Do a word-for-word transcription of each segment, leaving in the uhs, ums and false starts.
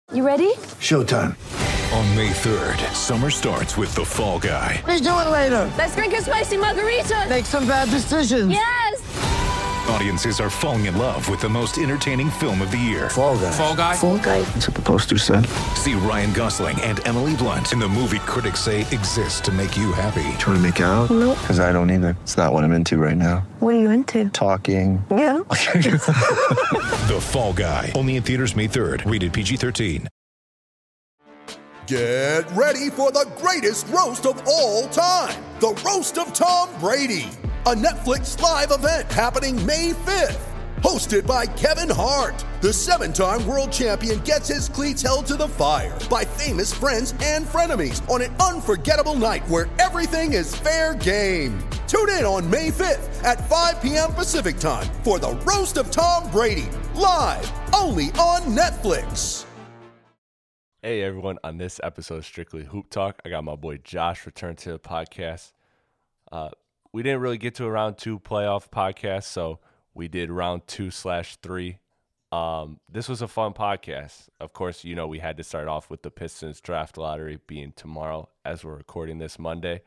You ready? Showtime. On May third, summer starts with The Fall Guy. Let's do it later. Let's drink a spicy margarita. Make some bad decisions. Yes! Audiences are falling in love with the most entertaining film of the year. Fall Guy. Fall Guy? Fall Guy. That's what the poster said. See Ryan Gosling and Emily Blunt in the movie critics say exists to make you happy. Trying to make it out? Nope. Because I don't either. It's not what I'm into right now. What are you into? Talking. Yeah. The Fall Guy. Only in theaters May third. Rated P G thirteen. Get ready for the greatest roast of all time. The Roast of Tom Brady. A Netflix live event happening May fifth. Hosted by Kevin Hart. The seven-time world champion gets his cleats held to the fire by famous friends and frenemies on an unforgettable night where everything is fair game. Tune in on May fifth at five p.m. Pacific time for the Roast of Tom Brady. Live only on Netflix. Hey everyone, on this episode of Strictly Hoop Talk, I got my boy Josh returned to the podcast. Uh, we didn't really get to a round two playoff podcast, so we did round two slash three. Um, this was a fun podcast. Of course, you know, we had to start off with the Pistons draft lottery being tomorrow as we're recording this Monday.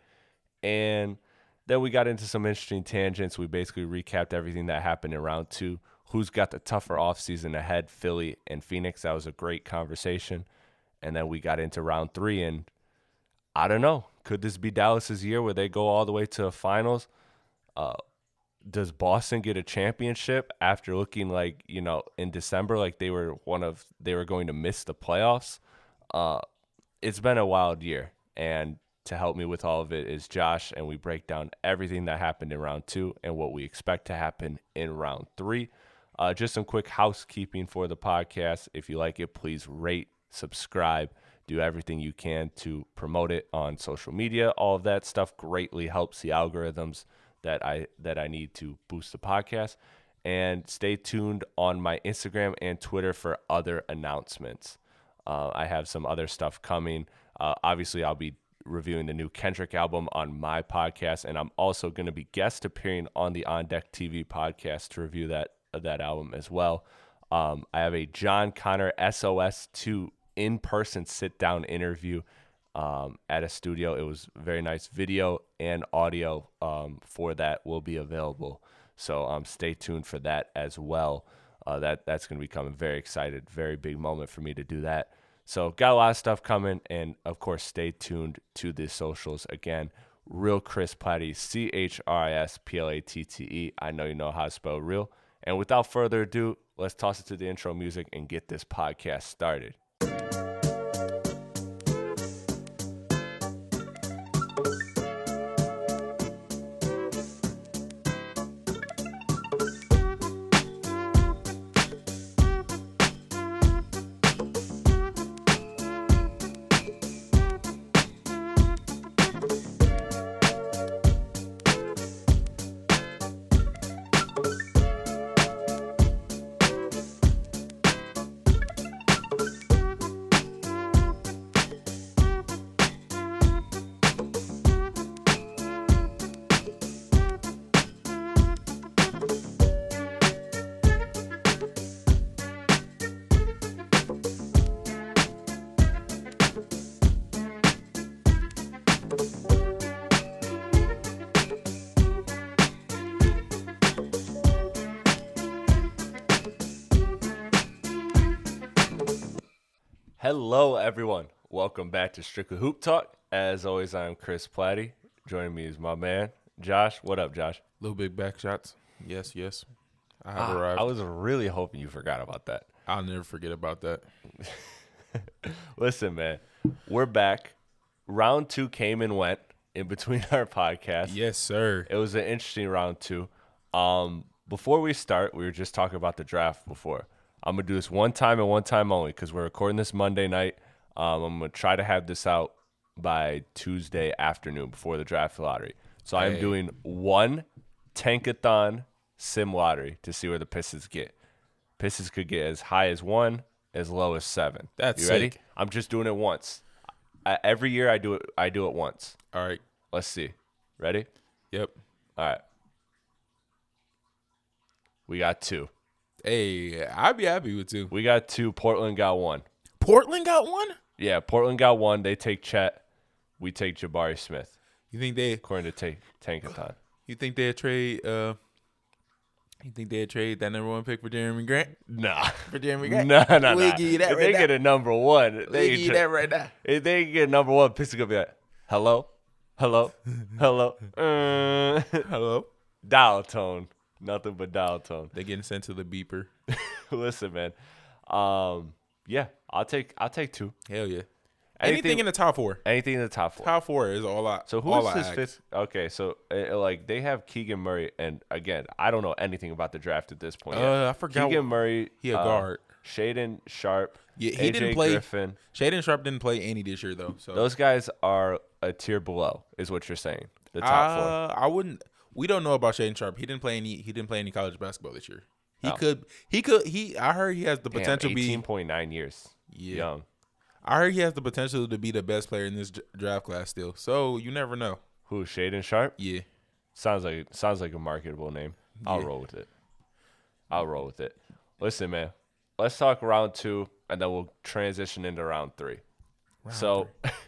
And then we got into some interesting tangents. We basically recapped everything that happened in round two. Who's got the tougher offseason ahead, Philly and Phoenix. That was a great conversation. And then we got into round three, and I don't know. Could this be Dallas's year where they go all the way to the finals? Uh, does Boston get a championship after looking like, you know, in December, like they were one of they were going to miss the playoffs? Uh, it's been a wild year, and to help me with all of it is Josh, and we break down everything that happened in round two and what we expect to happen in round three. Uh, just some quick housekeeping for the podcast. If you like it, please rate, subscribe, do everything you can to promote it on social media. All of that stuff greatly helps the algorithms that I that I need to boost the podcast. And stay tuned on my Instagram and Twitter for other announcements. Uh, I have some other stuff coming. Uh, obviously, I'll be reviewing the new Kendrick album on my podcast, and I'm also going to be guest appearing on the On Deck T V podcast to review that that album as well. Um, I have a John Connor S O S two in-person sit-down interview um, at a studio. It was very nice. Video and audio um, for that will be available. So um, stay tuned for that as well. Uh, that That's going to be coming. Very excited. Very big moment for me to do that. So got a lot of stuff coming. And, of course, stay tuned to the socials. Again, Real Chris Platty, C H R I S P L A T T E. I know you know how to spell real. And without further ado, let's toss it to the intro music and get this podcast started. Hello, everyone. Welcome back to Strictly Hoop Talk. As always, I'm Chris Platty. Joining me is my man, Josh. What up, Josh? Little big back shots. Yes, yes. I have Ah, arrived. I was really hoping you forgot about that. I'll never forget about that. Listen, man, we're back. Round two came and went in between our podcasts. Yes, sir. It was an interesting round two. Um, before we start, we were just talking about the draft before. I'm going to do this one time and one time only because we're recording this Monday night. Um, I'm going to try to have this out by Tuesday afternoon before the draft lottery. So I am Hey. doing one Tankathon sim lottery to see where the Pistons get. Pistons could get as high as one, as low as seven. That's you ready? sick. I'm just doing it once. I, every year I do it. I do it once. All right. Let's see. Ready? Yep. All right. We got two. Hey, I'd be happy with two. We got two. Portland got one. Portland got one? Yeah, Portland got one. They take Chet. We take Jabari Smith. You think they According to Tank Tankathon. you think they'd trade uh you think they'd trade that number one pick for Jeremy Grant? Nah. For Jeremy Grant? No, no, no. We'll give you that If right they now. get a number one, We'll they give you tra- that right now. If they get a number one, Pistons gonna be like, hello, hello, hello, uh, Hello? dial tone, nothing but dial tone. They getting sent to the beeper. Listen, man. Um, yeah, I'll take, I'll take two. Hell yeah. Anything- Anything in the top four. Anything in the top four. Top four is all I. So who all is I this ask. fifth? Okay, so uh, like they have Keegan Murray, and again, I don't know anything about the draft at this point. yet. Uh, I forgot Keegan wh- Murray. he a uh, guard. Shaden Sharp. Yeah, he A J didn't play. Griffin. Shaden Sharp didn't play any this year though. So Those guys are a tier below, is what you're saying. The top four. uh, I wouldn't. We don't know about Shaden Sharp. He didn't play any. He didn't play any college basketball this year. He No. could. He could. He. I heard he has the Damn, potential to be. eighteen point nine years. Yeah. Young. I heard he has the potential to be the best player in this dr- draft class still. So you never know. Who? Shaden Sharp? Yeah. Sounds like sounds like a marketable name. I'll Yeah. roll with it. I'll roll with it. Listen, man. Let's talk round two, and then we'll transition into round three. so,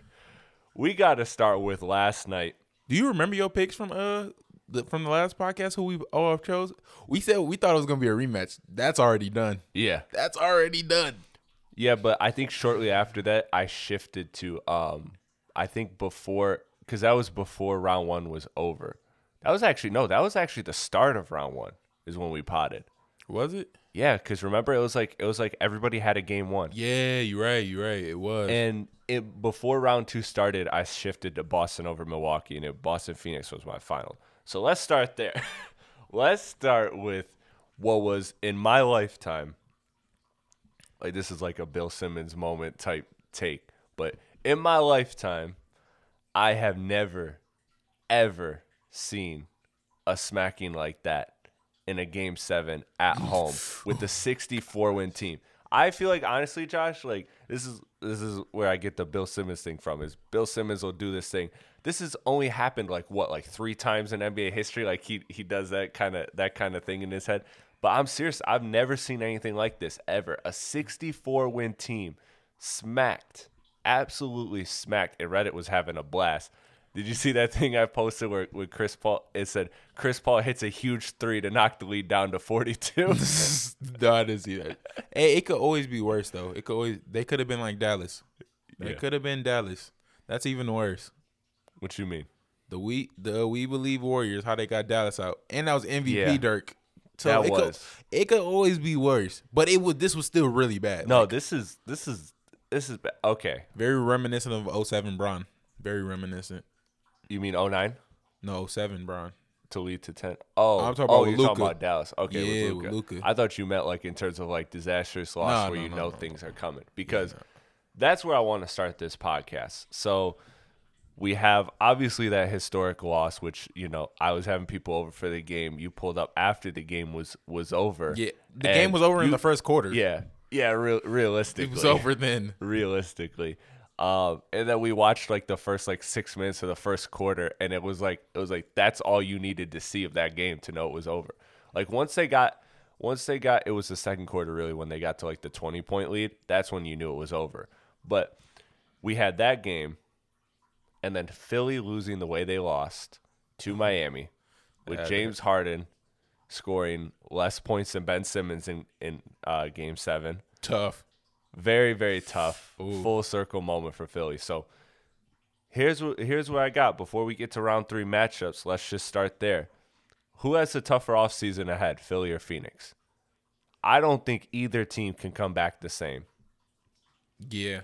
we got to start with last night. Do you remember your picks from uh the, from the last podcast? Who we all chose? We said we thought it was gonna be a rematch. That's already done. Yeah. That's already done. Yeah, but I think shortly after that, I shifted to, um, I think before, because that was before round one was over. That was actually, no, that was actually the start of round one is when we potted. Was it? Yeah, because remember, it was like, it was like everybody had a game one. Yeah, you're right. You're right. It was. And it before round two started, I shifted to Boston over Milwaukee, and it, Boston Phoenix was my final. So let's start there. Let's start with what was in my lifetime. Like this is like a Bill Simmons moment type take, but in my lifetime, I have never, ever seen a smacking like that in a game seven at home with the sixty-four win team. I feel like honestly, Josh, like this is this is where I get the Bill Simmons thing from. Is Bill Simmons will do this thing. This has only happened like what, like three times in N B A history. Like he he does that kind of that kind of thing in his head. But I'm serious. I've never seen anything like this ever. A sixty-four win team smacked, absolutely smacked. And Reddit was having a blast. Did you see that thing I posted where with Chris Paul? It said Chris Paul hits a huge three to knock the lead down to forty-two. No, I didn't see that. Hey, it could always be worse though. It could always. They could have been like Dallas. They Yeah. could have been Dallas. That's even worse. What you mean? The we the We Believe Warriors, how they got Dallas out, and that was M V P Yeah. Dirk. So That it was. Could, it could always be worse, but it would. This was still really bad. No, Like, this is this is this is ba- okay. very reminiscent of oh seven Bron. Very reminiscent. You mean oh nine No, oh seven Bron. to lead to ten? Oh, I'm talking oh, about you're Luka. talking about Dallas. Okay, Yeah, with with Luka. Luka. I thought you meant like in terms of like disastrous loss No, where no, you no, know no, things are coming because that's where I want to start this podcast. So we have obviously that historic loss, which you know I was having people over for the game. You pulled up after the game was was over. Yeah, the And game was over in you- the first quarter. Yeah, yeah, real, realistically, it was over then. realistically. Um, and then we watched like the first like six minutes of the first quarter, and it was like it was like that's all you needed to see of that game to know it was over. Like once they got, once they got, it was the second quarter really when they got to like the twenty point lead. That's when you knew it was over. But we had that game, and then Philly losing the way they lost to Miami, with Yeah, James Harden scoring less points than Ben Simmons in in uh, Game Seven. Tough. Very, very tough. Ooh. Full circle moment for Philly. So here's what here's what I got. Before we get to round three matchups, let's just start there. Who has the tougher offseason ahead, Philly or Phoenix? I don't think either team can come back the same. Yeah.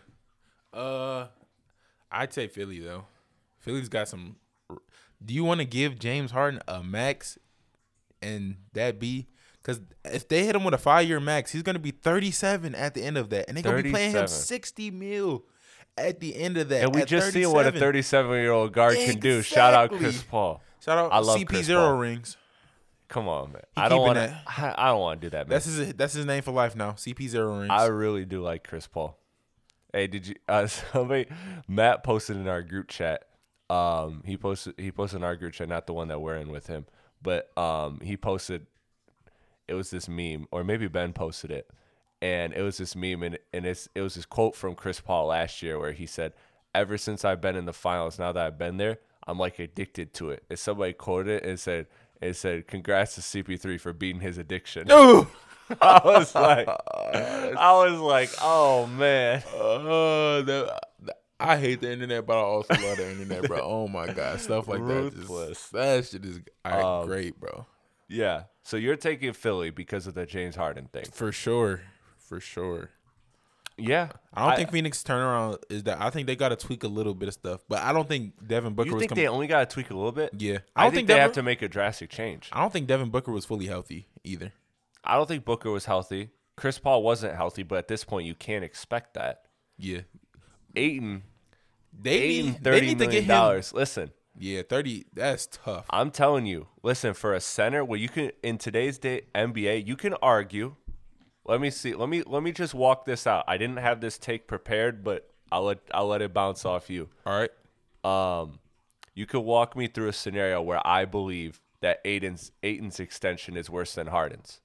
Uh, I'd say Philly though. Philly's got some. Do you want to give James Harden a max, and that be? Because if they hit him with a five-year max, he's gonna be thirty-seven at the end of that, and they're gonna be paying him thirty-seven. sixty mil at the end of that. And we at just seen what a thirty-seven. thirty-seven-year-old guard can do. Shout out Exactly. Chris Paul. Shout out I love C P Chris zero Paul. rings. Come on, man. He I don't keeping want that. to. I don't want to do that, man. That's his. That's his name for life now. C P zero rings. I really do like Chris Paul. Hey, did you? Uh, somebody, Matt posted in our group chat. Um, he posted. He posted in our group chat, not the one that we're in with him, but um, he posted. It was this meme, or maybe Ben posted it, and it was this meme, and, and it's, it was this quote from Chris Paul last year where he said, ever since I've been in the finals, now that I've been there, I'm like addicted to it. And somebody quoted it and said, it said, congrats to C P three for beating his addiction. Ooh. I was like, I was like, oh man. Uh, that, I hate the internet, but I also love the internet, bro. Oh my god, stuff like Ruthless. that. Just, that shit is all right, Um, great, bro. Yeah. So you're taking Philly because of the James Harden thing. For sure, for sure. Yeah. I don't think Phoenix turnaround is that. I think they got to tweak a little bit of stuff, but I don't think Devin Booker You was think coming. they only got to tweak a little bit? Yeah, I, I don't think, think they Devin, have to make a drastic change. I don't think Devin Booker was fully healthy either. I don't think Booker was healthy. Chris Paul wasn't healthy, but at this point, you can't expect that. Yeah, Aiton, they Aiton, need, thirty they need to million get him. dollars. Listen, Yeah, thirty. That's tough. I'm telling you. Listen, for a center, where you can in today's day N B A, you can argue. Let me see. Let me let me just walk this out. I didn't have this take prepared, but I'll let I'll let it bounce off you. All right. Um, you could walk me through a scenario where I believe that Aiton's Aiton's extension is worse than Harden's.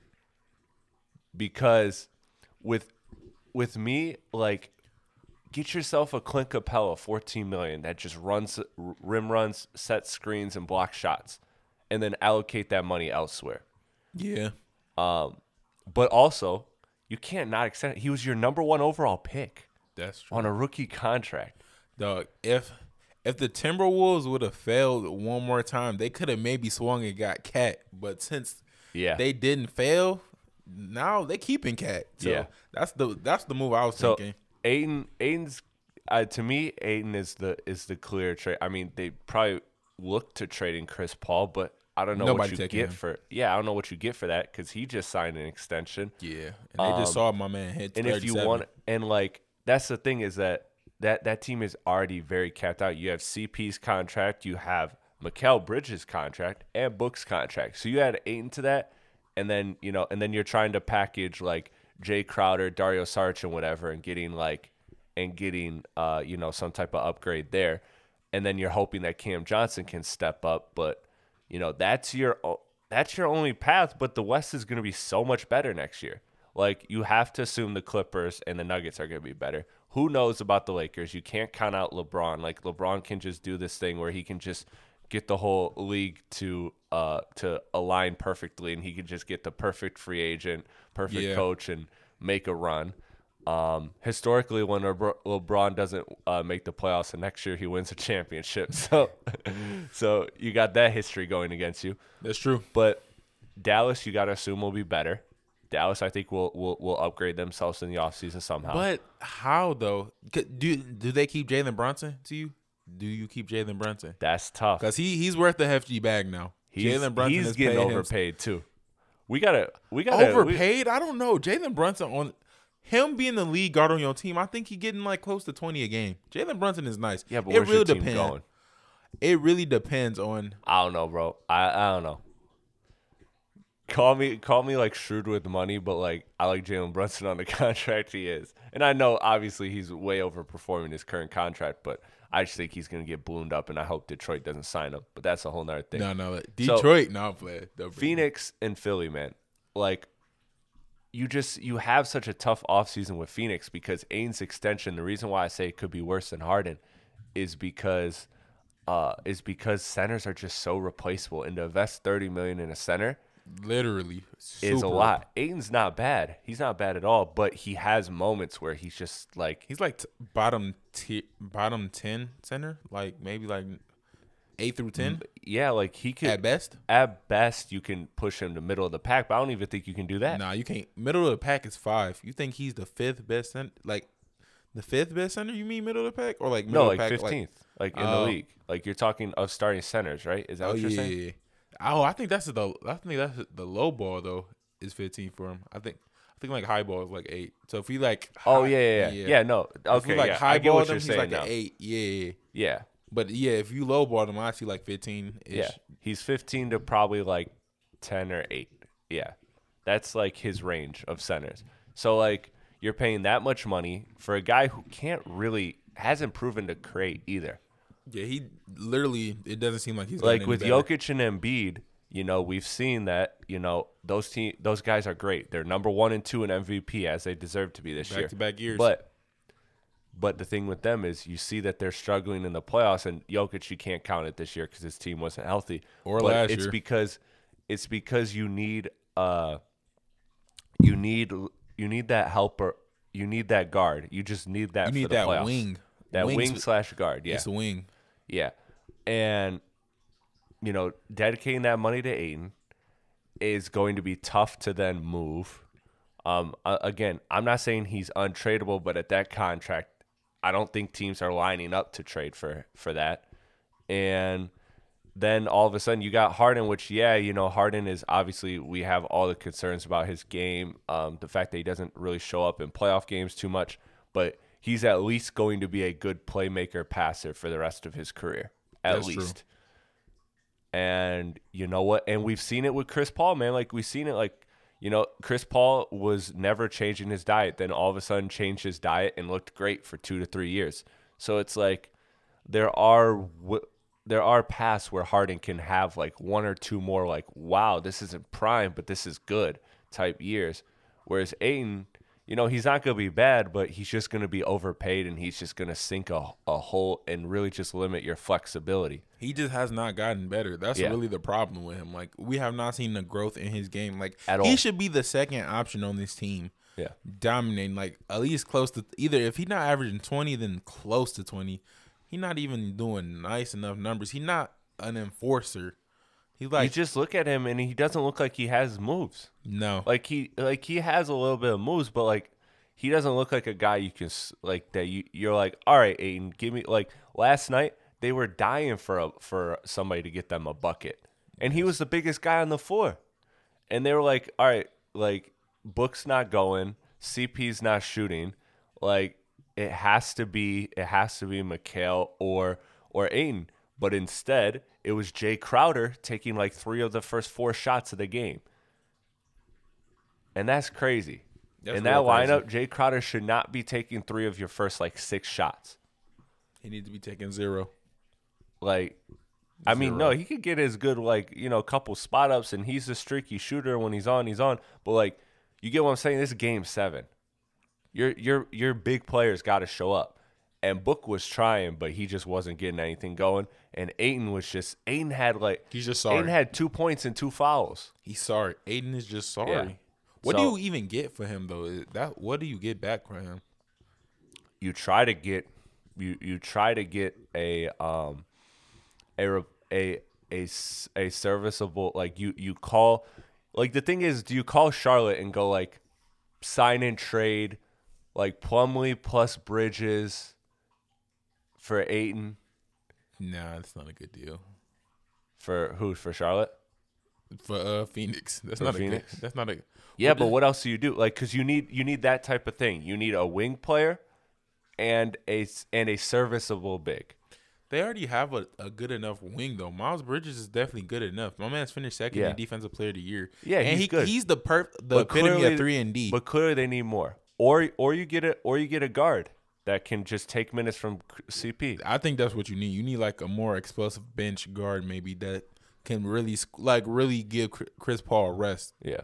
Because with with me, like, get yourself a Clint Capella, fourteen million dollars, that just runs rim runs, sets screens, and blocks shots, and then allocate that money elsewhere. Yeah. Um, but also, you can't not extend it. He was your number one overall pick That's true. on a rookie contract. Dog, if if the Timberwolves would have failed one more time, they could have maybe swung and got Cat. But since Yeah. they didn't fail, now they keeping Cat. So Yeah. that's the that's the move I was So thinking. Aiton, Aiton's uh, to me, Aiton is the is the clear trade. I mean, they probably look to trading Chris Paul, but I don't know Nobody what you taking get him. for. Yeah, I don't know what you get for that because he just signed an extension. Yeah, and they just Um, saw my man hit. And if you thirty-seven. want, and like that's the thing is that that that team is already very capped out. You have C P's contract, you have Mikal Bridges' contract, and Book's contract. So you add Aiton to that, and then you know, and then you're trying to package like Jay Crowder, Dario Saric, and whatever, and getting like and getting uh you know some type of upgrade there, and then you're hoping that Cam Johnson can step up, but you know that's your that's your only path. But the West is going to be so much better next year. Like, you have to assume the Clippers and the Nuggets are going to be better. Who knows about the Lakers? You can't count out LeBron. Like, LeBron can just do this thing where he can just get the whole league to uh to align perfectly, and he can just get the perfect free agent, perfect Yeah. coach, and make a run. Um, historically, when LeBron LeBron doesn't uh, make the playoffs, and next year he wins a championship. So, so you got that history going against you. That's true. But Dallas, you got to assume will be better. Dallas, I think, will will will upgrade themselves in the offseason somehow. But how though? C- Do do they keep Jalen Brunson to you? Do you keep Jalen Brunson? that's tough. Because he he's worth the hefty bag now. He's, Jalen Brunson he's has getting paid him- overpaid too. We gotta we gotta we- Overpaid? I don't know. Jalen Brunson on him being the lead guard on your team, I think he getting like close to twenty a game. Jalen Brunson is nice. yeah, but it where's really your team depends. going? It really depends on. I don't know, bro. I I don't know. Call me call me like shrewd with money, but like I like Jalen Brunson on the contract he is, and I know obviously he's way overperforming his current contract, but I just think he's gonna get ballooned up, and I hope Detroit doesn't sign him. But that's a whole nother thing. No, no, So, Detroit. no, I'm playing. No, Phoenix and Philly, man. Like, you just you have such a tough offseason with Phoenix because Aiton's extension, the reason why I say it could be worse than Harden is because uh is because centers are just so replaceable. And to invest thirty million dollars in a center literally is a super- lot. Aiton's not bad. He's not bad at all, but he has moments where he's just like He's like t- bottom t- bottom ten center, like maybe like eight through ten yeah, like he could at best. at best you can push him to middle of the pack, but I don't even think you can do that. Nah, you can't. Middle of the pack is five. You think he's the fifth best center? Like the fifth best center? You mean middle of the pack or like middle No, of like the pack? fifteenth, like, in Oh. the league. Like, you're talking of starting centers, right? Is that Oh what yeah, you're yeah, saying? yeah. Oh, I think that's the. I think that's the low ball though. Is fifteen for him. I think. I think like high ball is like eight. So if we like. Oh high- yeah, yeah, yeah. Yeah, no. If Okay, we like yeah. high I get ball what him, you're he's saying like now. an eight. Yeah, yeah. Yeah, But yeah, if you low ball him, I see like fifteen ish. yeah. He's fifteen to probably like ten or eight. Yeah, that's like his range of centers. So like you're paying that much money for a guy who can't really hasn't proven to create either. Yeah, he literally. It doesn't seem like he's Like getting with any better. Jokic and Embiid, you know, we've seen that, you know, those team, those guys are great. They're number one and two in M V P as they deserve to be this year. Back-to-back years. But but the thing with them is you see that they're struggling in the playoffs, and Jokic, you can't count it this year because his team wasn't healthy. Or but last it's year. because it's because you need uh you need you need that helper, you need that guard. You just need that You for need the that playoffs. wing. That Wings- wing slash guard. Yeah. It's a wing. Yeah. And, you know, dedicating that money to Ayton is going to be tough to then move. Um, uh, again, I'm not saying he's untradeable, but at that contract, I don't think teams are lining up to trade for, for that. And then all of a sudden you got Harden, which, yeah, you know, Harden is obviously, we have all the concerns about his game, um, the fact that he doesn't really show up in playoff games too much, but he's at least going to be a good playmaker passer for the rest of his career, at That's true. least. And you know what? And we've seen it with Chris Paul, man. Like, we've seen it, like, you know, Chris Paul was never changing his diet. Then all of a sudden changed his diet and looked great for two to three years. So it's like there are there are paths where Harden can have like one or two more like, wow, this isn't prime, but this is good type years. Whereas Ayton, you know, he's not going to be bad, but he's just going to be overpaid, and he's just going to sink a, a hole and really just limit your flexibility. He just has not gotten better. That's Yeah. really the problem with him. Like, we have not seen the growth in his game. Like, At he all. should be the second option on this team. Yeah. Dominating, like, at least close to either if he's not averaging twenty, then close to twenty. He's not even doing nice enough numbers. He's not an enforcer. He's like, you just look at him, and he doesn't look like he has moves. no. Like he, like he has a little bit of moves, but like he doesn't look like a guy you can s- like that. You you're like, all right, Ayton, give me like last night they were dying for a for somebody to get them a bucket, and he was the biggest guy on the floor, and they were like, all right, like Book's not going, C P's not shooting, like it has to be it has to be Mikal or or Ayton, but instead it was Jay Crowder taking like three of the first four shots of the game. And that's crazy. That's In that real crazy. lineup, Jay Crowder should not be taking three of your first like six shots. He needs to be taking zero. Like, I mean, Zero. no, he could get his good like you know couple spot ups, and he's a streaky shooter. When he's on, he's on. But like, you get what I'm saying? This is game seven. Your your your big players got to show up. And Book was trying, but he just wasn't getting anything going. And Ayton was just Ayton had like He's just sorry. Ayton had two points and two fouls. He's sorry. Aiden is just sorry. Yeah. What So- do you even get for him though? Is That what do you get back for him? You try to get you you try to get a um a re- a a, s- a serviceable like you you call like the thing is, do you call Charlotte and go like sign and trade like Plumlee plus Bridges for Ayton? Nah, that's not a good deal For who? For Charlotte? for uh Phoenix. That's For not Phoenix? a good. That's not a. Yeah, but what else do you do? Like, because you need you need that type of thing. You need a wing player and a s- and a serviceable big. They already have a, a good enough wing though. Miles Bridges is definitely good enough. My man's finished second Yeah. in Defensive Player of the Year. Yeah, and he's he, good. He's the perf the But epitome clearly- of three and D. But clearly they need more. Or or you get a or you get a guard that can just take minutes from C P. I think that's what you need. You need like a more explosive bench guard maybe that can really sc- like really give Chri- Chris Paul a rest. Yeah.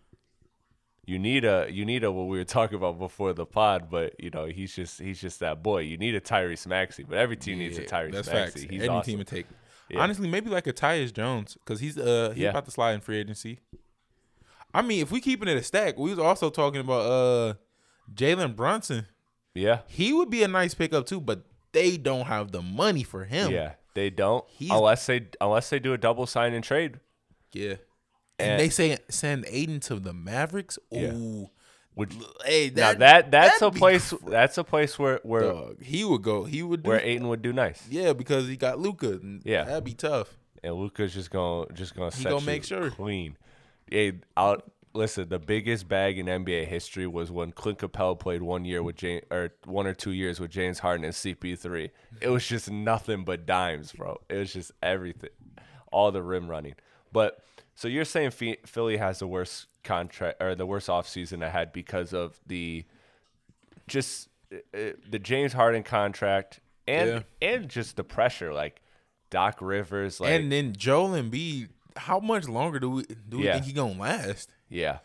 You need a you need a what we were talking about before the pod, but you know he's just he's just that boy. You need a Tyrese Maxey, but every team needs a Yeah, Tyrese That's Maxey. facts. He's Any awesome. team would take. Yeah. Honestly, maybe like a Tyus Jones because he's uh he's Yeah. about to slide in free agency. I mean, if we keeping it a stack, we was also talking about uh Jalen Brunson. Yeah, He would be a nice pickup too, but they don't have the money for him. yeah. They don't He's- unless they unless they do a double sign and trade. yeah. And, And- they say send Aiden to the Mavericks. Yeah. Ooh, Which hey, now that, that that's a that'd be place cr- that's a place where where Dog, he would go. He would do. where Ayton would do nice. Yeah, because he got Luca. Yeah. that'd be tough. And Luka's just gonna just gonna He set gonna you make sure. clean. Yeah, out. Listen, the biggest bag in N B A history was when Clint Capella played one year with James, or one or two years with James Harden and C P three. It was just nothing but dimes, bro. It was just everything, all the rim running. But so you're saying Phi- Philly has the worst contract or the worst offseason ahead because of the just uh, the James Harden contract and Yeah. and just the pressure, like Doc Rivers, like and then Joel Embiid, how much longer do we do we Yeah. think he gonna last? Yeah.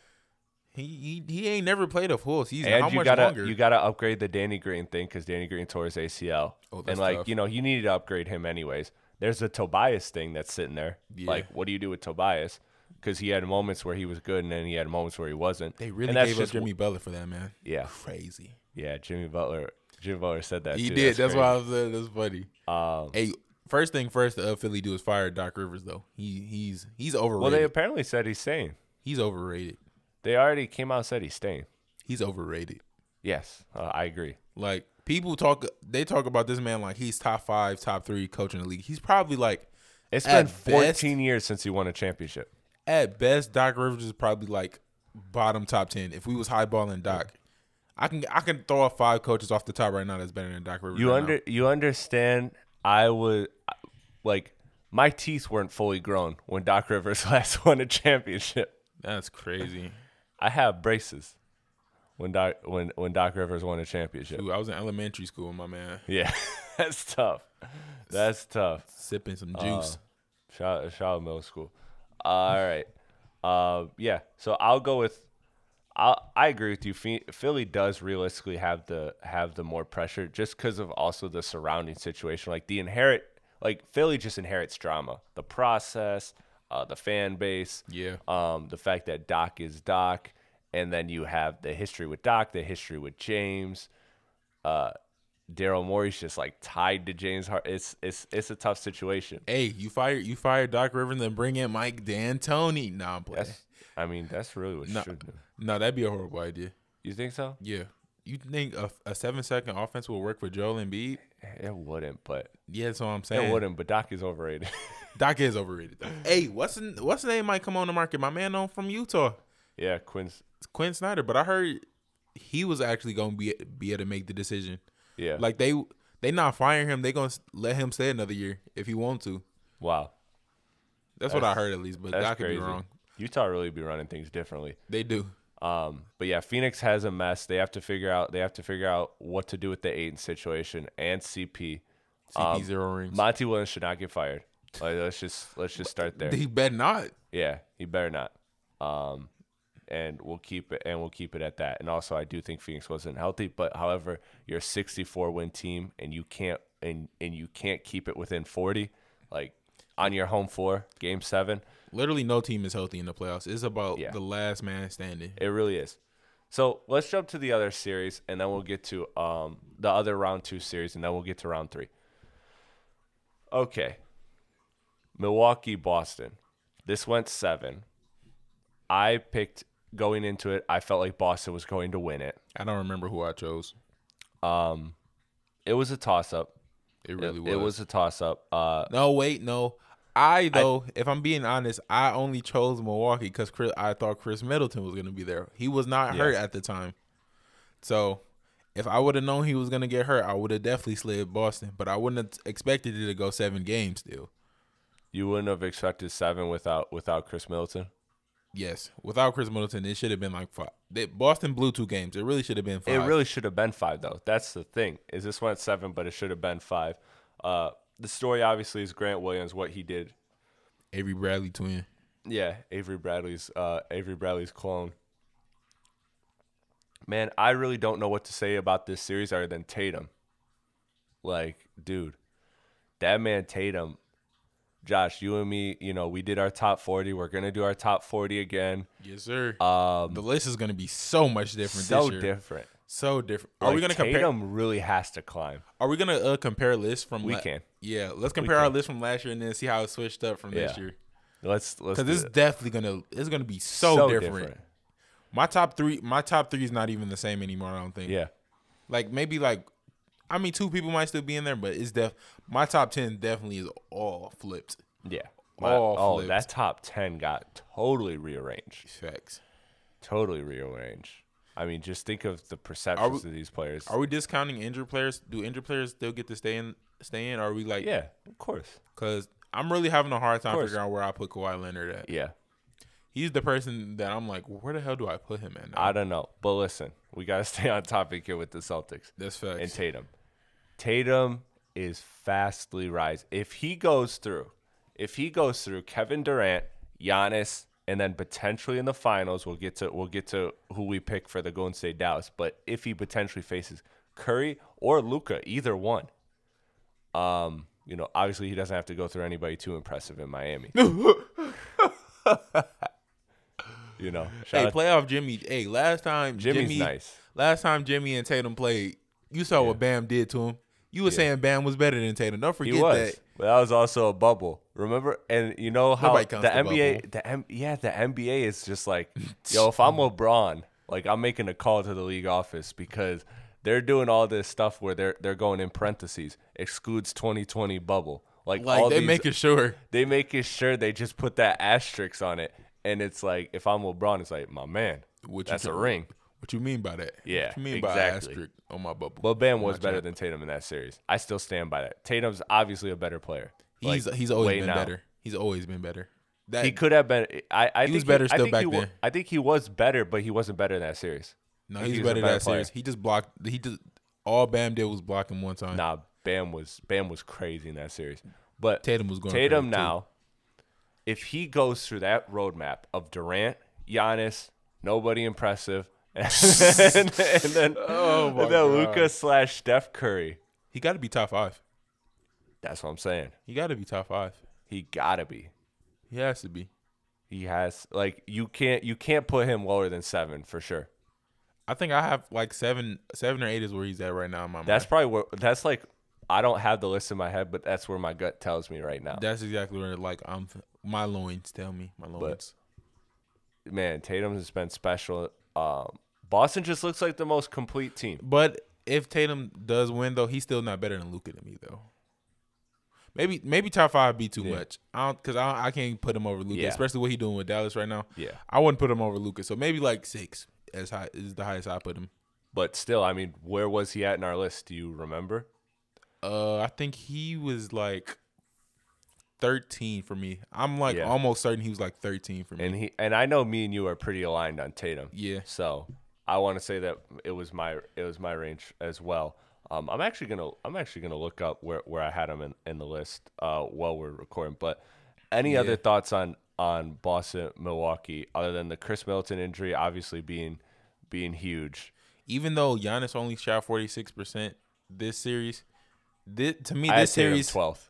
He, he he ain't never played a full season. And how you much gotta longer? you gotta upgrade the Danny Green thing because Danny Green tore his A C L. Oh, that's and like tough. you know, you need to upgrade him anyways. There's the Tobias thing that's sitting there. Yeah. Like, what do you do with Tobias? Because he had moments where he was good, and then he had moments where he wasn't. They really and that's gave up just Jimmy Butler for that, man. Yeah. Crazy. Yeah, Jimmy Butler. Jimmy Butler said that. He too. did. That's, crazy. why I said that's funny. Um, Hey, first thing first, uh, Philly do is fire Doc Rivers though. He he's he's overrated. well, they apparently said he's staying. he's overrated. They already came out and said he's staying. He's overrated. Yes, uh, I agree. Like people talk, they talk about this man like he's top five, top three coach in the league. He's probably like It's at been fourteen best- years since he won a championship. at best. Doc Rivers is probably like bottom top ten. If we was highballing Doc, I can I can throw up five coaches off the top right now that's better than Doc Rivers. You right under now. you understand? I would like my teeth weren't fully grown when Doc Rivers last won a championship. That's crazy. I have braces when Doc when when Doc Rivers won a championship. Dude, I was in elementary school, my man, Yeah, that's tough. That's tough. sipping some Uh, juice. Shout out, shout out middle school. All right. Uh, yeah. So I'll go with. I I agree with you. Phe- Philly does realistically have the have the more pressure just because of also the surrounding situation. Like the inherit, like Philly just inherits drama, the process, uh, the fan base. Yeah. Um, the fact that Doc is Doc, and then you have the history with Doc, the history with James. Uh, Daryl Morey's just like tied to James Harden. It's it's it's a tough situation. Hey, you fire you fire Doc Rivers and then bring in Mike D'Antoni. Nah, I'm playing. That's I mean that's really what you No, should do. no, that'd be a horrible idea. You think so? Yeah. You think a, a seven second offense will work for Joel Embiid? It wouldn't, but Yeah, that's what I'm saying. it wouldn't. But Doc is overrated. Doc is overrated though. Hey, what's the, what's the name might come on the market? My man on from Utah, yeah, Quinn's. it's Quinn Snyder. But I heard he was actually gonna be be able to make the decision. Yeah. Like they they not firing him. They gonna let him stay another year if he want to. Wow, That's, what I That's- heard at least. But that's Doc could crazy. be wrong. Utah really be running things differently. They do. Um, but yeah, Phoenix has a mess. They have to figure out. They have to figure out what to do with the Ayton situation and C P. C P Um, zero rings. Monty Williams should not get fired. Like let's just let's just start there. He bet not. Yeah, he better not. Um, and we'll keep it and we'll keep it at that. And also, I do think Phoenix wasn't healthy. But however, you're a sixty-four win team, and you can't and and you can't keep it within forty. Like on your home floor, game seven, Literally, no team is healthy in the playoffs. It's about Yeah. the last man standing. it really is. So let's jump to the other series, and then we'll get to um the other round two series, and then we'll get to round three. Okay, Milwaukee, Boston. This went seven. I picked going into it. I felt like Boston was going to win it. I don't remember who I chose. Um, it was a toss up. It really it, was. It was a toss up. Uh, No, wait, no. I though, if I'm being honest, I only chose Milwaukee because I thought Chris Middleton was gonna be there. He was not Yeah. hurt at the time, so if I would have known he was gonna get hurt, I would have definitely slid Boston. But I wouldn't have expected it to go seven games still. you wouldn't have expected seven without without Chris Middleton. Yes, without Chris Middleton, it should have been like five. They, Boston blew two games. It really should have been five. It really should have been five, though. That's the thing. Is this went seven, but it should have been five. Uh, the story obviously is Grant Williams, what he did. Avery Bradley twin. Yeah, Avery Bradley's uh, Avery Bradley's clone. Man, I really don't know what to say about this series other than Tatum. Like, dude, that man Tatum. Josh, you and me, you know, we did our top forty. We're gonna do our top forty again. Yes, sir. Um, the list is gonna be so much different so this year. different. So different. Are Like, we gonna compare? Tatum really has to climb. Are we gonna uh, compare lists from? We la- can. Yeah, let's compare our can. list from last year and then see how it switched up from this Yeah. year. Let's let's Because do it's it. definitely gonna it's gonna be so, So different. different. My top three, my top three is not even the same anymore. I don't think. Yeah. Like maybe like, I mean, two people might still be in there, but it's def. My top ten definitely is all flipped. Yeah. My, All oh, flipped. that top ten got totally rearranged. Facts. Totally rearranged. I mean, just think of the Are perceptions we- of these players. Are we discounting injured players? Do injured players still get to stay in? Stay in? Or are we like? Yeah, of course. Because I'm really having a hard time course. figuring out where I put Kawhi Leonard at. Yeah. He's the person that I'm like, where the hell do I put him at now? I don't know. But listen, we got to stay on topic here with the Celtics That's facts. and Tatum. Tatum is fastly rising. If he goes through, if he goes through Kevin Durant Giannis, and then potentially in the finals, we'll get to we'll get to who we pick for the Golden State Dallas. But if he potentially faces Curry or Luka, either one, um, you know, obviously he doesn't have to go through anybody too impressive in Miami. You know, Hey, out, playoff Jimmy. Hey, last time Jimmy's Jimmy, nice. Last time Jimmy and Tatum played, you saw Yeah. what Bam did to him. You were Yeah. saying Bam was better than Tatum. Don't forget He was, that. but that was also a bubble. Remember, and you know how Nobody counts the the N B A, bubble. the M, yeah, the N B A is just like, yo, if I'm LeBron, like I'm making a call to the league office because they're doing all this stuff where they're they're going in parentheses excludes twenty twenty bubble. Like, Like all they these, making sure. they making sure they just put that asterisk on it, and it's like if I'm LeBron, it's like my man, What that's you, a ring. What you mean by that? Yeah, What you mean exactly. by asterisk on my bubble? But Bam On was my better chart? than Tatum in that series. I still stand by that. Tatum's obviously a better player. He's Like, he's always way been now. better. He's always been better. That He could have been. I, I He think was better I still think back he wa- then. I think he was better, but he wasn't better in that series. no, I think he's he was a better better that series. player. He just blocked. He just all Bam did was block him one time. Nah, Bam was Bam was crazy in that series. But Tatum was going Tatum crazy, too. now, if he goes through that roadmap of Durant, Giannis, nobody impressive, and then, and then, Oh my and then God. Luka slash Steph Curry, He got to be top five. that's what I'm saying. He got to be top five. He gotta be. He has to be. He has like you can't you can't put him lower than seven for sure. I think I have like seven, seven or eight is where he's at right now in my That's mind. probably where that's like I don't have the list in my head, but that's where my gut tells me right now. That's exactly where like I'm. My loins tell me. My loins. Man, Tatum has been special. Um, Boston just looks like the most complete team. But if Tatum does win, though, he's still not better than Luka to me, though. Maybe maybe top five be too Yeah. much. I don't because I, I can't put him over Luka, Yeah. especially what he doing with Dallas right now. Yeah. I wouldn't put him over Luka. So maybe like six as high is the highest I put him. But still, I mean, where was he at in our list? Do you remember? Uh, I think he was like thirteen for me. I'm like Yeah. almost certain he was like thirteen for me. And he and I know me and you are pretty aligned on Tatum. Yeah. So I want to say that it was my it was my range as well. Um, I'm actually gonna I'm actually gonna look up where, where I had him in, in the list uh, while we're recording. But any Yeah. other thoughts on on Boston Milwaukee other than the Chris Middleton injury obviously being being huge? Even though Giannis only shot forty-six percent this series, this, to me I had this Tatum series twelfth.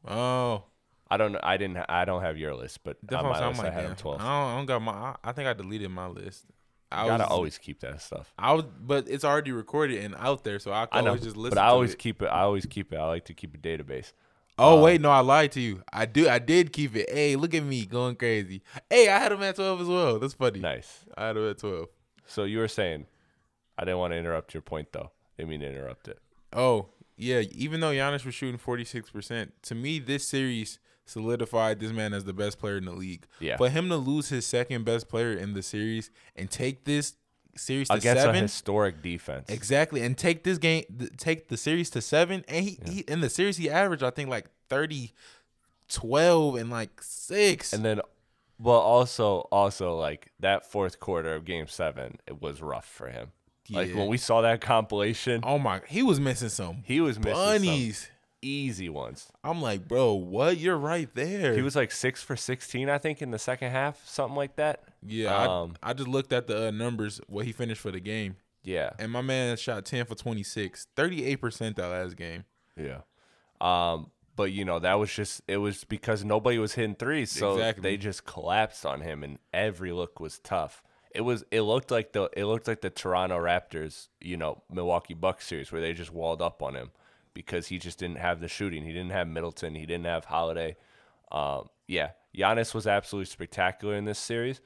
Oh, I don't I didn't I don't have your list, but that's on what my I'm list like, I had him damn. twelfth. I don't, I don't got my. I, I think I deleted my list. I You gotta was, always keep that stuff. I was, but it's already recorded and out there, so I can I know, always just listen. but I to always it. keep it. I always keep it. I like to keep a database. Oh um, wait, no, I lied to you. I do. I did keep it. Hey, look at me going crazy. Hey, I had him at twelve as well. That's funny. Nice. I had him at twelve. So you were saying, I didn't want to interrupt your point though. I didn't mean to interrupt it. Oh yeah, even though Giannis was shooting forty-six percent, to me this series solidified this man as the best player in the league. Yeah. For him to lose his second best player in the series and take this series to Against a seven, historic defense. exactly, and take this game, th- take the series to seven, and he, he in the series he averaged I think like thirty, twelve, and like six. And then, well, also, also like that fourth quarter of Game Seven, it was rough for him. Like Yeah. when we saw that compilation, Oh my, he was missing some he was missing bunnies. some easy ones. I'm like, bro, what? You're right there. He was like six for sixteen, I think, in the second half, something like that. yeah. Um, I, I just looked at the uh, numbers what he finished for the game. yeah, And my man shot ten for twenty-six, thirty-eight percent that last game. yeah. Um, but you know that was just it was because nobody was hitting threes, so Exactly. they just collapsed on him, and every look was tough. It was it looked like the it looked like the Toronto Raptors, you know, Milwaukee Bucks series where they just walled up on him because he just didn't have the shooting. He didn't have Middleton. He didn't have Holiday. Um, yeah, Giannis was absolutely spectacular in this series.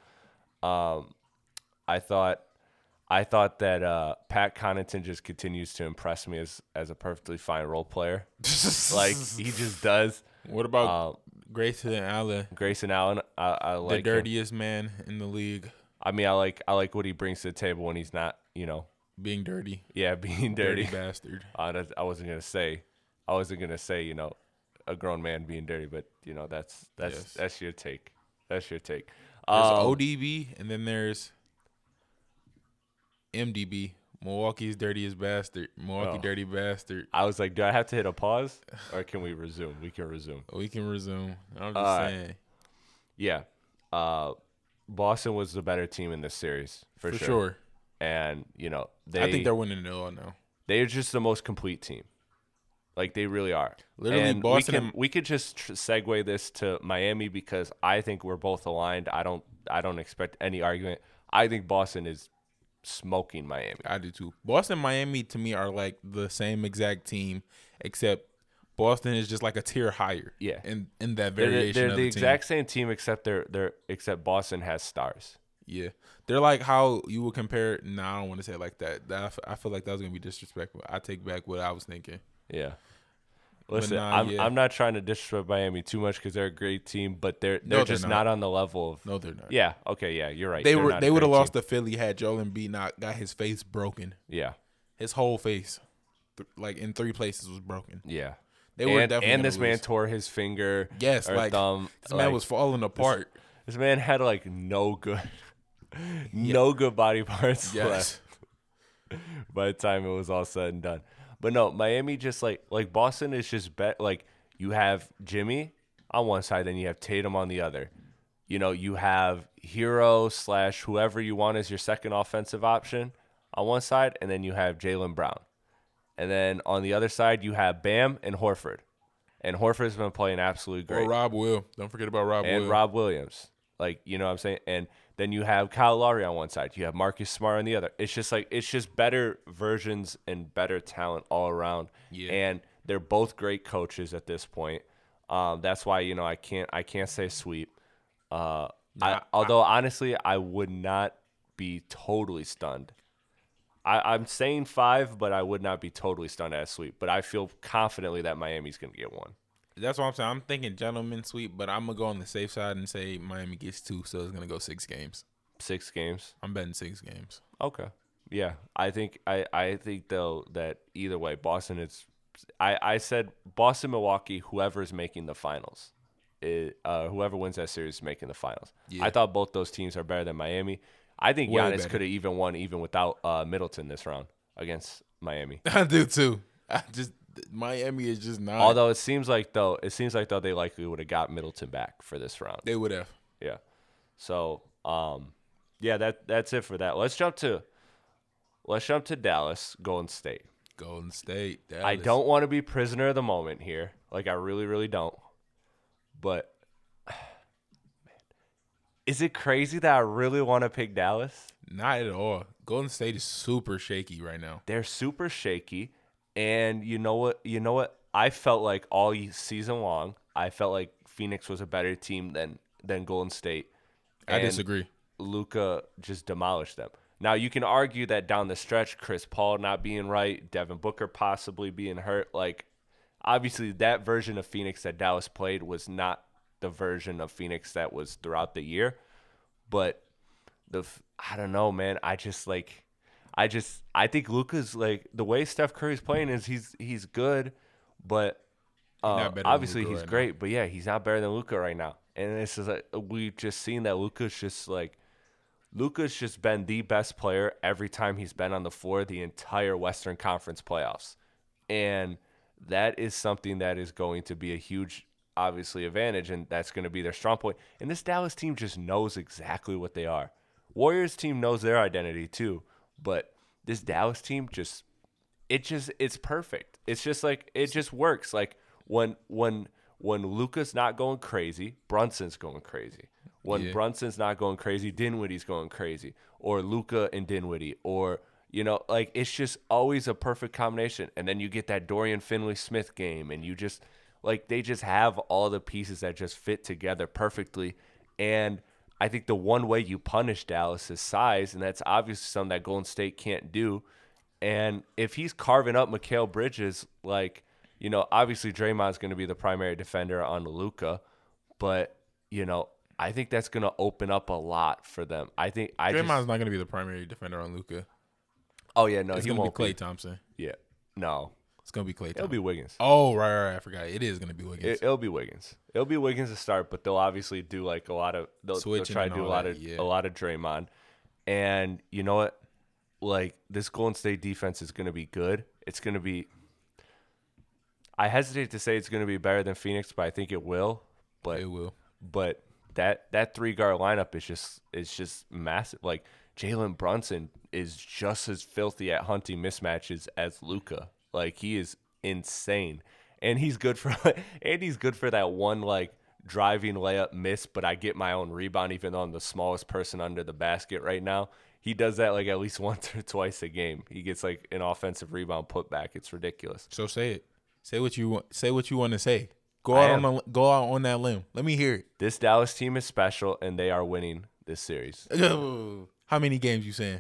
Um, I thought. I thought that uh, Pat Connaughton just continues to impress me as, as a perfectly fine role player. Like, he just does. What about Um, Grayson Allen, Grayson Allen, I, I the like him. dirtiest man in the league, I mean, I like I like what he brings to the table when he's not, you know, being dirty, yeah, being dirty. dirty bastard. Uh, that- I wasn't gonna say, I wasn't gonna say, you know, a grown man being dirty, but you know, that's that's Yes. that's your take. That's your take. There's Um, O D B and then there's M D B. Milwaukee's dirtiest bastard. Milwaukee Oh. dirty bastard. I was like, do I have to hit a pause or can we resume? We can resume. We can resume. I'm just All right. saying. Yeah. uh, Boston was the better team in this series for, For sure. sure. And you know, they I think they're winning it all now. they're just the most complete team. Like they really are. Literally, and Boston We, can, and- we could just tr- segue this to Miami because I think we're both aligned. I don't. I don't expect any argument. I think Boston is smoking Miami. I do too. Boston and Miami to me are like the same exact team, except Boston is just like a tier higher. Yeah. In in that They're, the- variation they're of the the exact same team except they're they're except Boston has stars. Yeah, they're like how you would compare. No, nah, I don't want to say it like that. That I f- I feel like that was gonna be disrespectful. I take back what I was thinking. Yeah. Listen, nah, I'm yeah. I'm not trying to disrespect Miami too much because they're a great team, but they're they're they're just not. not. on the level of. No, they're not. Yeah. Okay. Yeah. You're right. They They're were not a they would have great lost team. to Philly had Joel Embiid not got his face broken. Yeah. His whole face, th- like in three places, was broken. Yeah. They were and, definitely and gonna this man lose. tore his finger. Yes, or like thumb. this man Like, was falling apart. This man had like no good, no good body parts Yes. left by the time it was all said and done. But no, Miami just like like Boston is just bet like you have Jimmy on one side, then you have Tatum on the other. You know, you have Hero slash whoever you want as your second offensive option on one side, and then you have Jaylen Brown. And then on the other side, you have Bam and Horford. And Horford's been playing absolutely great. Or Rob Will. Don't forget about Rob and Will. Rob Williams. Like, you know what I'm saying? And then you have Kyle Lowry on one side. You have Marcus Smart on the other. It's just like, it's just better versions and better talent all around. Yeah. And they're both great coaches at this point. Um, that's why, you know, I can't, I can't say sweep. Uh, I, Nah, although honestly, I would not be totally stunned. I, I'm saying five, but I would not be totally stunned at a sweep. But I feel confidently that Miami's going to get one. That's what I'm saying. I'm thinking gentleman sweep, but I'm gonna go on the safe side and say Miami gets two, so it's gonna go six games. Six games. I'm betting six games. Okay. Yeah, I think I, I think though that either way, Boston is. I, I said Boston, Milwaukee, whoever's making the finals, it, uh, whoever wins that series is making the finals. Yeah. I thought both those teams are better than Miami. I think Way Giannis better. could have even won even without uh, Middleton this round against Miami. I do too. I just Miami is just not. Although it seems like though it seems like though they likely would have got Middleton back for this round. they would have. Yeah. So, um, yeah, that that's it for that. Let's jump to let's jump to Dallas, Golden State. Golden State. Dallas. I don't want to be prisoner of the moment here. Like I really, really don't. But man, is it crazy that I really want to pick Dallas? Not at all. Golden State is super shaky right now. They're super shaky. And you know what? You know what? I felt like all season long, I felt like Phoenix was a better team than than Golden State. I And disagree. Luka just demolished them. Now you can argue that down the stretch, Chris Paul not being right, Devin Booker possibly being hurt. Like, obviously, that version of Phoenix that Dallas played was not the version of Phoenix that was throughout the year. But the I don't know, man. I just like. I just I think Luka's like the way Steph Curry's playing is he's he's good, but uh, not better than obviously Luka he's right great. But yeah, he's not better than Luka right now. And this is like we've just seen that Luka's just like Luka's just been the best player every time he's been on the floor the entire Western Conference playoffs, and that is something that is going to be a huge obviously advantage, and that's going to be their strong point. And this Dallas team just knows exactly what they are. Warriors team knows their identity too. But this Dallas team just it just it's perfect. It's just like it just works. Like when when when Luka's not going crazy, Brunson's going crazy. When Yeah. Brunson's not going crazy, Dinwiddie's going crazy. Or Luka and Dinwiddie. Or you know, like it's just always a perfect combination. And then you get that Dorian Finney-Smith game, and you just like they just have all the pieces that just fit together perfectly. And I think the one way you punish Dallas is size, and that's obviously something that Golden State can't do. And if he's carving up Mikal Bridges, like, you know, obviously Draymond's going to be the primary defender on Luka, but, you know, I think that's going to open up a lot for them. I think I Draymond's just, not going to be the primary defender on Luka. oh, yeah, no, It's he going to be won't Klay be. Thompson. Yeah, no, It's going to be Klay Thompson. it'll be Wiggins. Oh, right, right, right. I forgot. It is going to be Wiggins. It, it'll be Wiggins. It'll be Wiggins to start, but they'll obviously do like a lot of they'll, they'll Switching try to and do a all lot that, of yeah. a lot of Draymond. And you know what? Like this Golden State defense is going to be good. It's going to be. I hesitate to say it's going to be better than Phoenix, but I think it will. But It will. But that that three guard lineup is just is just massive. Like Jalen Brunson is just as filthy at hunting mismatches as Luka. Like he is insane, and he's good for and he's good for that one like driving layup miss. But I get my own rebound even though I'm the smallest person under the basket right now. He does that like at least once or twice a game. He gets like an offensive rebound put back. It's ridiculous. So say it. Say what you want. Say what you want to say. Go I out am. on the, go out on that limb. Let me hear This Dallas team is special, and they are winning this series. it. How many games you saying?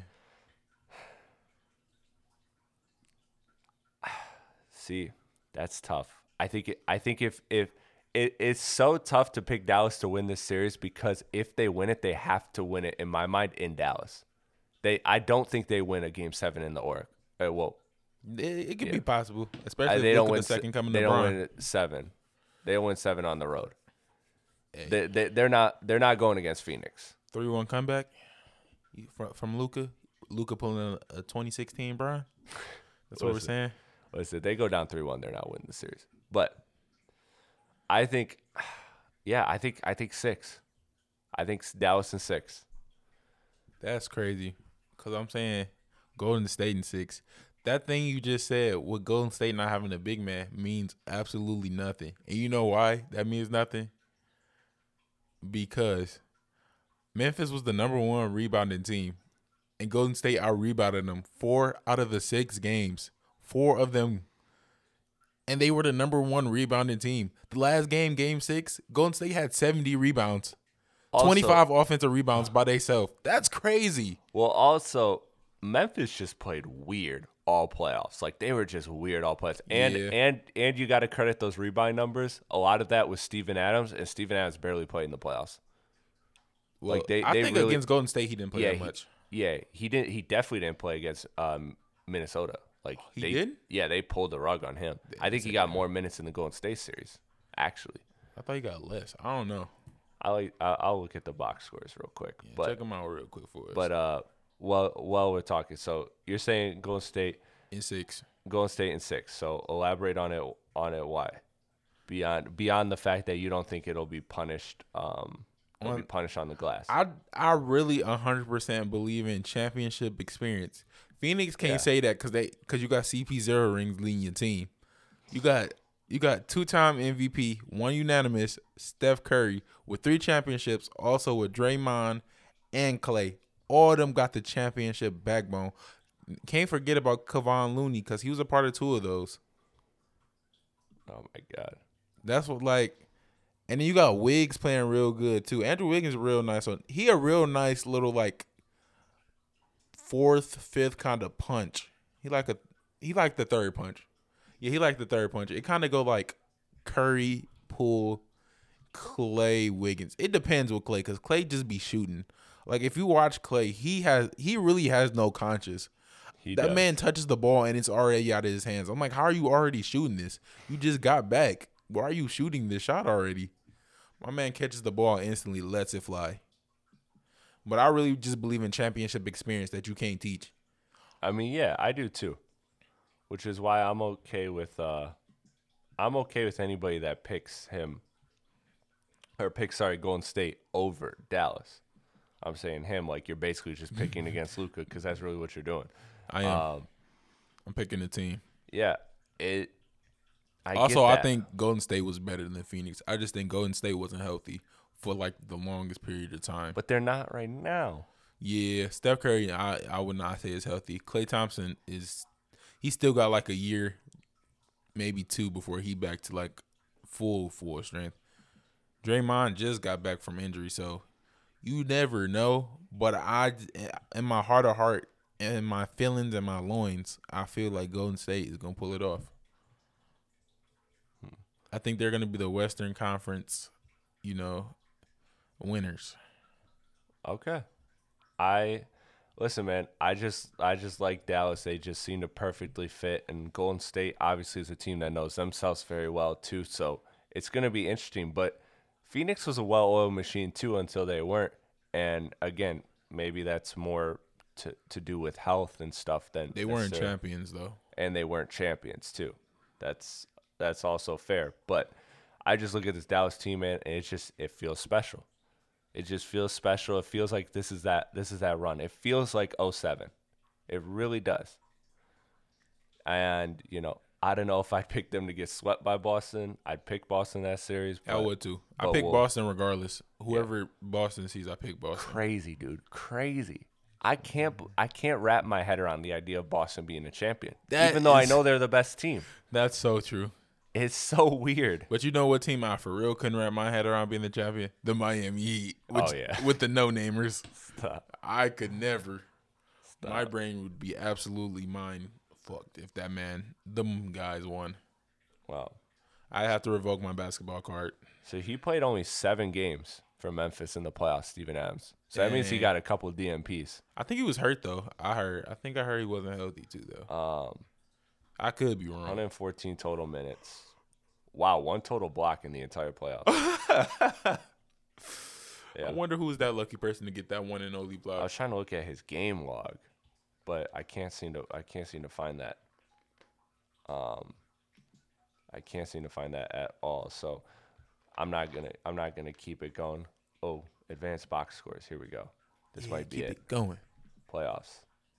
See, that's tough. I think. It, I think if if it, it's so tough to pick Dallas to win this series because if they win it, they have to win it in my mind in Dallas. They. I don't think they win a game seven in the Oracle. Uh, well, It, it could Yeah. be possible, uh, especially they if don't Luka win. the second coming They to don't Bron. win seven. They don't win seven on the road. Hey. They, they they're not they're not going against Phoenix. three one comeback You- from, from Luka. Luka pulling a, a twenty sixteen Bron. That's what we're Listen. saying. Listen, they go down three one, they're not winning the series. But I think, yeah, I think I think six. I think Dallas in six. That's crazy. Cause I'm saying Golden State in six. That thing you just said with Golden State not having a big man means absolutely nothing. And you know why that means nothing? Because Memphis was the number one rebounding team. And Golden State out rebounded them four out of the six games. Four of them. And they were the number one rebounding team. The last game, game six, Golden State had seventy rebounds. Also- twenty-five offensive rebounds by themselves. That's crazy. Well, also, Memphis just played weird all playoffs. Like they were just weird all playoffs. And Yeah. and and you got to credit those rebound numbers. A lot of that was Steven Adams, and Steven Adams barely played in the playoffs. Well, Like, they- I they think really- against Golden State he didn't play yeah, that he- much. yeah, he didn't. He definitely didn't play against um, Minnesota. Like He they, didn't? Yeah, they pulled the rug on him. I think he got more minutes in the Golden State series. Actually, I thought he got less. I don't know. I like. I- I'll look at the box scores real quick. Yeah, but check him out real quick for us. but uh, while while we're talking, so you're saying Golden State, in six, Golden State in six. So elaborate on it. On it. Why? Beyond beyond the fact that you don't think it'll be punished. Um, it'll be On- punished on the glass. I I really one hundred percent believe in championship experience. Phoenix can't Yeah. say that because they because you got C P zero rings leading your team. You got you got two time M V P, one unanimous, Steph Curry with three championships, also with Draymond and Clay. All of them got the championship backbone. Can't forget about Kevon Looney because he was a part of two of those. oh my God. That's what like, and then you got Wiggs playing real good too. Andrew Wiggins is real nice. So he a real nice little like fourth, fifth kind of punch. He like a he like the third punch. Yeah, he like the third punch. It kind of go like Curry, Poole, Clay, Wiggins. It depends with Clay because Clay just be shooting. Like if you watch Clay, he has he really has no conscience. He That does. man touches the ball and it's already out of his hands. I'm like, how are you already shooting this? You just got back. Why are you shooting this shot already? My man catches the ball instantly, lets it fly. But I really just believe in championship experience that you can't teach. I mean, yeah, I do too. Which is why I'm okay with uh I'm okay with anybody that picks him or picks sorry, Golden State over Dallas. I'm saying him like you're basically just picking against Luka because that's really what you're doing. I am. Um, I'm picking the team. yeah, it. I also, get I that. think Golden State was better than Phoenix. I just think Golden State wasn't healthy for like the longest period of time. but they're not right now. Yeah, Steph Curry, I, I would not say is healthy. Klay Thompson is, he still got like a year, maybe two before he back to like full full strength. Draymond just got back from injury, so you never know. But I, in my heart of heart, and my feelings and my loins, I feel like Golden State is gonna pull it off. I think they're gonna be the Western Conference, you know, winners. Okay. I listen, man. I just I just like Dallas. They just seem to perfectly fit, and Golden State obviously is a team that knows themselves very well too. So it's gonna be interesting. But Phoenix was a well-oiled machine too until they weren't. And again, maybe that's more to to do with health and stuff than They weren't necessarily- champions though. and they weren't champions too. That's that's also fair. But I just look at this Dallas team, man, and it's just it feels special. It just feels special. It feels like this is that this is that run. It feels like oh seven. It really does. And, you know, I don't know if I'd pick them to get swept by Boston. I'd pick Boston that series. I would too. I but pick we'll- Boston regardless. Whoever Boston sees, I pick Boston. Crazy, dude. Crazy. I can't I can't wrap my head around the idea of Boston being a champion. That even though I is- know they're the best team. That's so true. It's so weird. But you know what team I for real couldn't wrap my head around being the champion? The Miami Heat. Which, Oh, yeah. With the no-namers. Stop. I could never. My brain would be absolutely mind fucked if that man, them guys won. Wow. I have to revoke my basketball card. So he played only seven games for Memphis in the playoffs, Steven Adams. So that means he Dang. got a couple of D M Ps. I think he was hurt though. I heard. I think I heard he wasn't healthy too though. Um, I could be wrong. one hundred fourteen total minutes. Wow, one total block in the entire playoffs. Yeah. I wonder who's that lucky person to get that one and only I block. was trying to look at his game log, but I can't seem to I can't seem to find that. Um I can't seem to find that at all. So I'm not gonna I'm not gonna keep it going. Oh, advanced box scores. Here we go. This Yeah, might be keep it. it going. Playoffs.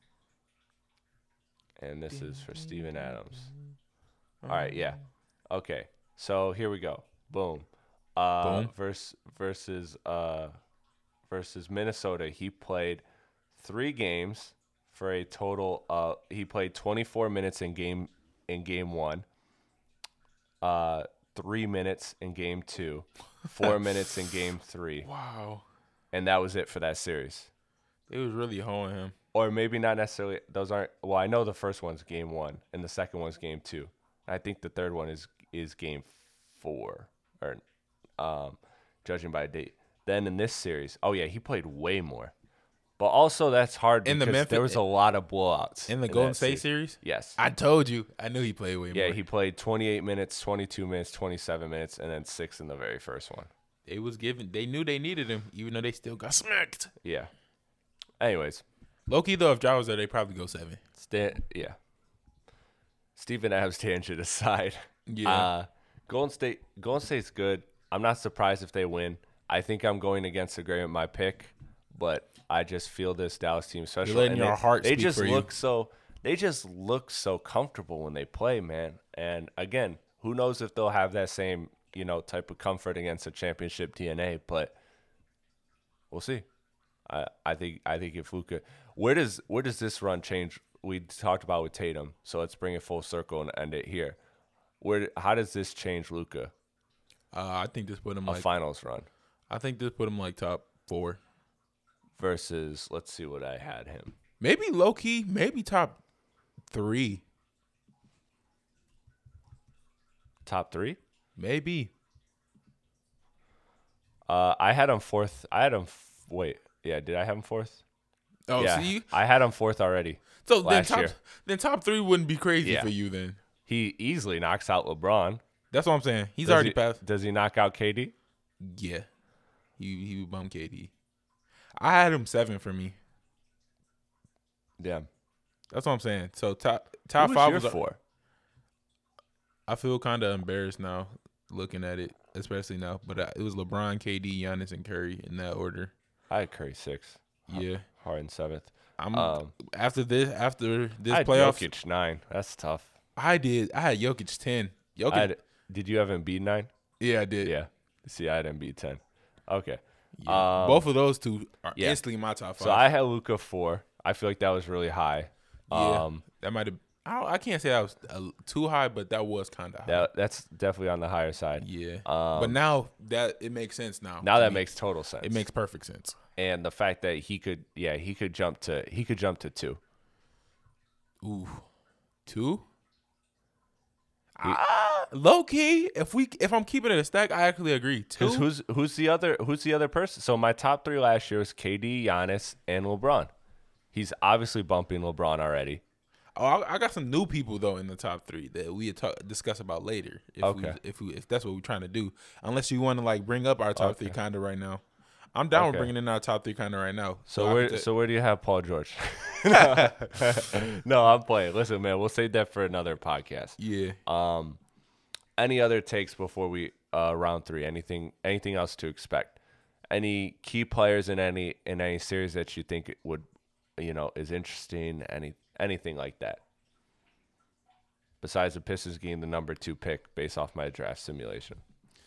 And this is for Steven Adams. All right, yeah. Okay. So here we go. Boom. Uh Boom. versus versus uh versus Minnesota. He played three games for a total uh he played twenty-four minutes in game in game one. Uh three minutes in game two. four minutes in game three. Wow. And that was it for that series. It was really hoeing him. Or maybe not necessarily. Those aren't. Well, I know the first one's game one, and the second one's game two. I think the third one is is game four, or um, judging by date. Then in this series, oh yeah, he played way more. But also that's hard In the because Memphis- there was a lot of blowouts In the that Golden State series? Yes. I told you. I knew he played way yeah, more. he played twenty-eight minutes, twenty-two minutes, twenty-seven minutes, and then six in the very first one. They was given. They knew they needed him, even though they still got smacked. Yeah. Anyways, Low-key, though, if Ja was there, they probably go seven. Stan, yeah. Steven Adams tangent aside. Yeah. Uh, Golden State Golden State's good. I'm not surprised if they win. I think I'm going against the grain with my pick, but I just feel this Dallas team special. letting and your they, heart They speak just for you. look so they just look so comfortable when they play, man. And again, who knows if they'll have that same, you know, type of comfort against a championship D N A, but we'll see. I, I think I think if Luka, where does where does this run change? We talked about with Tatum, so let's bring it full circle and end it here. Where how does this change Luka? Uh, I think this put him A like. finals run I think this put him like top four. versus let's see what I had him. Maybe low key. Maybe top three. Top three? Maybe. Uh, I had him fourth. I had him. F- wait, yeah, did I have him fourth? Oh, yeah, see. I had him fourth already. So then last top year. then top three wouldn't be crazy Yeah. for you then. He easily knocks out LeBron. That's what I'm saying. He's Does already he, passed. Does he knock out K D? Yeah. He he would bum K D. I had him seven for me. Damn. That's what I'm saying. So top top Who was five your was four? I feel kind of embarrassed now looking at it, especially now. But uh, it was LeBron, K D, Giannis, and Curry in that order. I had Curry six. Yeah. Harden seventh. I'm Um, after this after this I had playoffs. Jokic nine. That's tough. I did. I had Jokic ten. Jokic. I had, did you have Embiid nine? yeah, I did. Yeah. See, I had Embiid ten. Okay. Yeah. Um, Both of those two are yeah. instantly my top five. So I had Luka four. I feel like that was really high. yeah, Um, that might have. I, don't- I can't say that was uh, too high, but that was kind of high. that that's definitely on the higher side. yeah, Um, but now that it makes sense now. Now to that me. makes total sense. it makes perfect sense. and the fact that he could, yeah, he could jump to he could jump to two. Ooh, two. Ah, low key. If we if I'm keeping it a stack, I actually agree. Two. Because who's who's the other who's the other person? So my top three last year was K D, Giannis, and LeBron. He's obviously bumping LeBron already. Oh, I, I got some new people though in the top three that we had talk, discuss about later. If Okay. We, if we if that's what we're trying to do, unless you want to like bring up our top Okay. three kind of right now, I'm down with Okay. bringing in our top three kind of right now. So I where could ta- so where do you have Paul George? No, I'm playing. Listen, man, we'll save that for another podcast. yeah, Um, any other takes before we uh round three? Anything anything else to expect? any key players in any in any series that you think would, you know, is interesting? Any anything like that? Besides the Pistons getting the number two pick based off my draft simulation.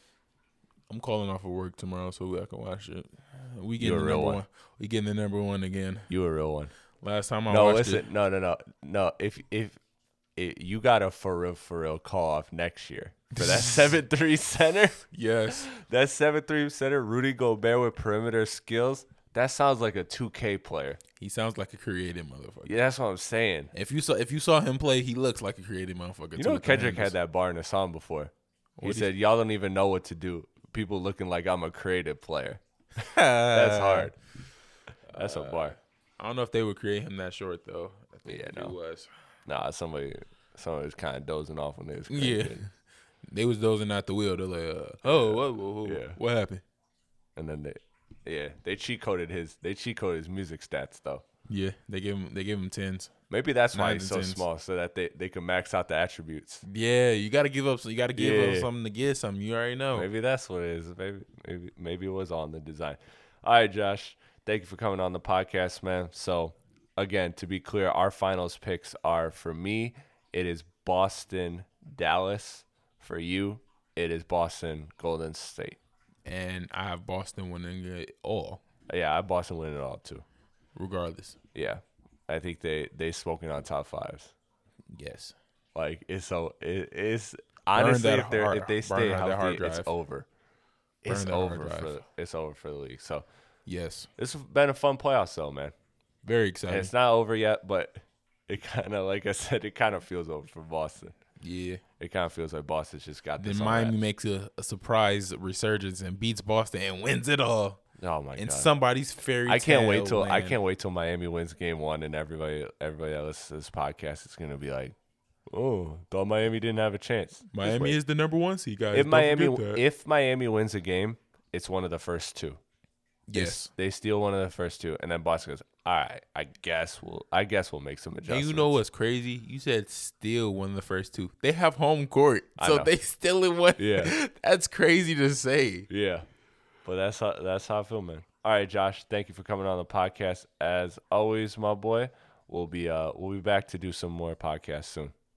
I'm calling off of work tomorrow so I can watch it. We You getting a the real number one. one. We getting the number one again. You a real one. Last time I No, watched listen, it. no, no, no, no. If if it, you got a for real, for real call off next year for that seven three center, Yes. that seven three center, Rudy Gobert with perimeter skills. That sounds like a two K player. He sounds like a creative motherfucker. Yeah, that's what I'm saying. If you saw if you saw him play, he looks like a creative motherfucker. You too, know, with the Kendrick handles. had that bar in a song before. He What'd he said, "Y'all don't even know what to do. People looking like I'm a creative player." Uh, That's hard. That's a bar. I don't know if they would create him that short though. I think Yeah, if no. he was. Nah, somebody, somebody was kind of dozing off when they was Yeah. cranking. They was dozing out the wheel. They're like, uh, oh, what, what, what, Yeah. what happened? And then they, yeah, they cheat coded his, they cheat coded his music stats though. Yeah, they give him they give him tens. Maybe that's why Nines he's and so tens. small, so that they, they can max out the attributes. Yeah, you got to give up. You got to give up Yeah. something to get something. You already know. Maybe that's what it is. Maybe maybe maybe it was on the design. All right, Josh. Thank you for coming on the podcast, man. So again, to be clear, our finals picks are for me, it is Boston, Dallas. For you, it is Boston, Golden State. And I have Boston winning it all, Yeah, I have Boston winning it all too. regardless. Yeah. I think they they smoking on top fives. Yes. Like it's so it, it's honestly that if they hard- if they burn stay that hard healthy, it's drive. over. It's that hard over drive. for it's over for the league. So Yes. this has been a fun playoffs though, man. Very And exciting. it's not over yet, but it kind of like I said, it kind of feels over for Boston. Yeah. It kind of feels like Boston's just got Then this. on Miami wraps. makes a, a surprise resurgence and beats Boston and wins it all. Oh my And god! somebody's fairy I can't wait tale till I land. can't wait till Miami wins game one, and everybody everybody that listens to this podcast is gonna be like, "Oh, thought Miami didn't have a chance." Just Miami wait. is the number one seed, guys. if Don't Miami forget that. if Miami wins a game, it's one of the first two. They s- yes. they steal one of the first two, and then Boston goes, "All right, I guess we'll I guess we'll make some And adjustments." you know what's crazy? You said still one of the first two. They have home court, I so know. they still in one. Yeah. That's crazy to say. Yeah, but that's how that's how I feel, man. All right, Josh, thank you for coming on the podcast. As always, my boy, we'll be uh we'll be back to do some more podcasts soon.